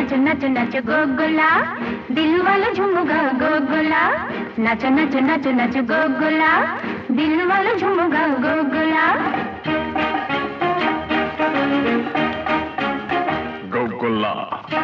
नाचो नाचो नाचो गोगुला, दिल वाला झुमगा गोगुला। नाचो नाचो नाचो नाचो गोगुला, दिल वाला झुमगा गोगुला। गोगुला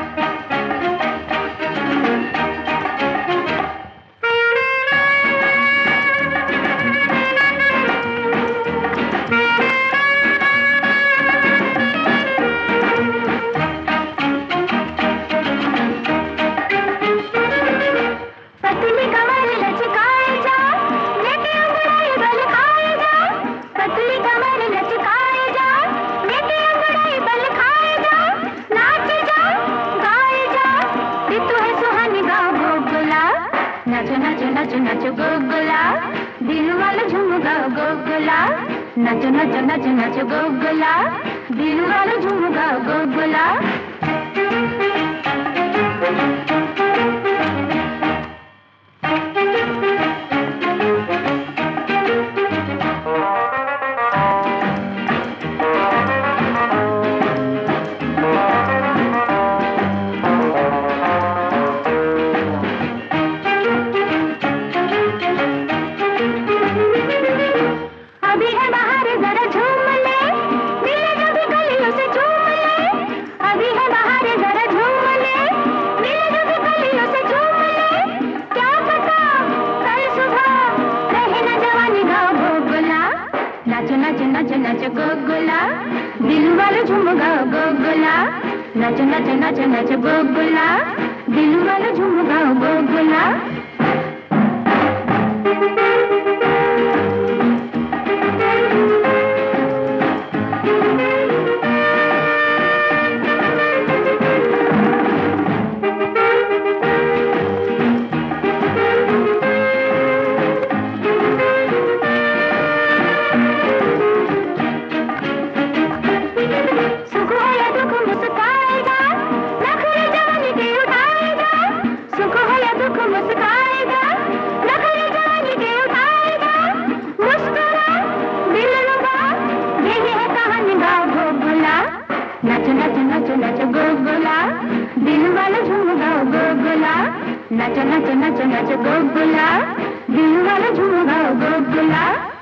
नाचो नाचो नाचो नाचो गोगुला, दिल वाला झुमगा गोगुला। नाचो नाचो नाचो नाचो गोगुला, दिल वाला झुमगा गोगुला। नाचो नाचो नाचो नाचो गोगुला, दिल वाला झुमगा गोगुला। नाचो नाचो नाचो नाचो गोगुला, दिल वाला झुमगा गोगुला। नाचो नाचो नाचो नाचो गोगुला, दिल वाला झुमगा गोगुला। नाचो नाचो नाचो नाचो गोगुला, दिल वाला झुमगा गोगुला।